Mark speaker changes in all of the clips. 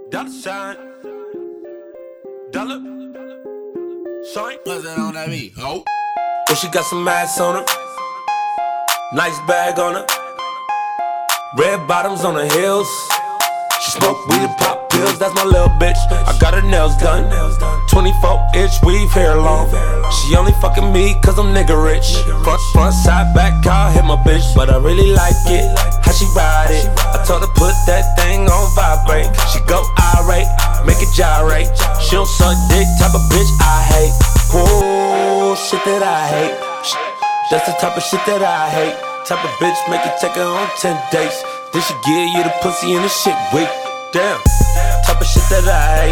Speaker 1: $sign. Dollar. Sign.
Speaker 2: What's that on that beat? Oh.
Speaker 1: Well, she got some ass on her. Nice bag on her. Red bottoms on her heels. She smoke weed and pop pills, that's my little bitch. I got her nails done. 24-inch weave hair long. She only fucking me cause I'm nigga rich. Front, side, back, I'll hit my bitch. But I really like it, how she ride it. I told her put that thing on vibrate. She go irate, make it gyrate. She don't suck dick, type of bitch I hate. Whoa, shit that I hate. That's the type of shit that I hate. Type of bitch make you take her on 10 dates. Then she give you the pussy and the shit weak. Damn, type of shit that I hate.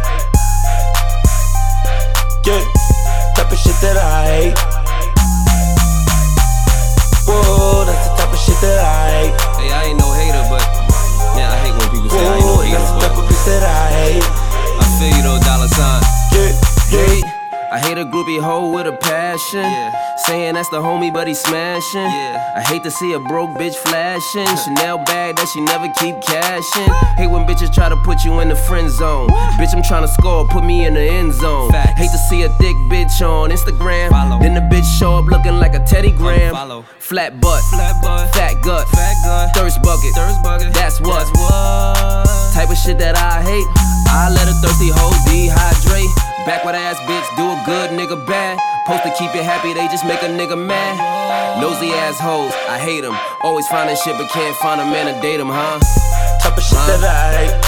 Speaker 1: Yeah, type of shit that I hate. Whoa, that's the type of shit that I hate.
Speaker 3: Hey, I ain't no hater, but yeah, I hate when people say I ain't no hater.
Speaker 1: That's the type of bitch that I hate.
Speaker 3: I feel you though, $sign.
Speaker 1: Yeah.
Speaker 3: I hate a groupie hoe with a passion. Saying that's the homie, but he smashing. I hate to see a broke bitch flashing. Chanel bag that she never keep cashing. Hate when bitches try to put you in the friend zone. Bitch, I'm tryna score, put me in the end zone. Hate to see a thick bitch on Instagram. Then the bitch show up looking like a Teddy Graham. Flat butt, fat gut, thirst bucket. That's what type of shit that I hate. I let a thirsty hoe dehydrate. Backward ass bitch, do a good nigga bad. Supposed to keep you happy, they just make a nigga mad. Nosy ass hoes, I hate them. Always finding shit but can't find a man to date them, huh?
Speaker 1: Type of shit that I hate.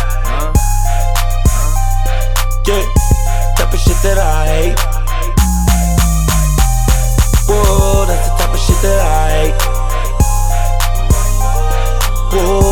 Speaker 1: Yeah, type of shit that I hate. Whoa, that's the type of shit that I hate. Whoa.